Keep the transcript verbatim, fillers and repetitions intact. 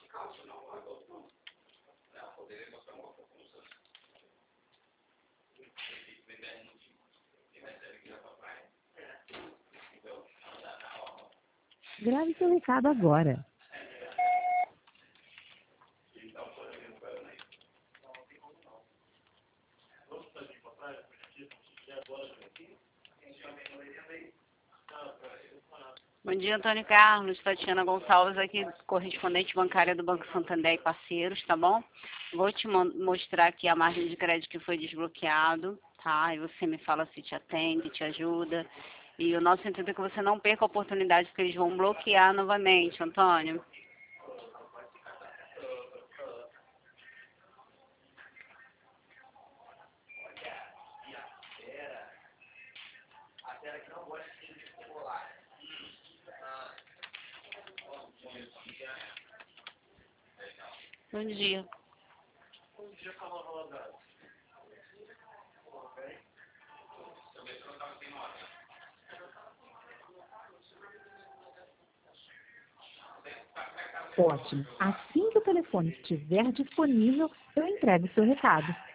Grave seu recado agora. Bom dia, Antônio Carlos. Tatiana Gonçalves aqui, correspondente bancária do Banco Santander e Parceiros, tá bom? Vou te mo- mostrar aqui a margem de crédito que foi desbloqueado, tá? E você me fala se te atende, te ajuda. E o nosso intuito é que você não perca a oportunidade, porque eles vão bloquear novamente, Antônio. Bom dia. Ótimo. Assim que o telefone estiver disponível, eu entrego o seu recado.